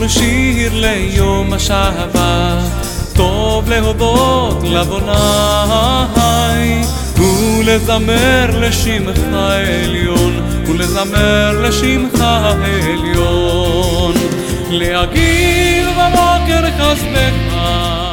לשיר שיר ליום השבת, טוב להודות לבוני, ולזמר לשמך העליון, ולזמר לשמך העליון, להגיד בבוקר חסדך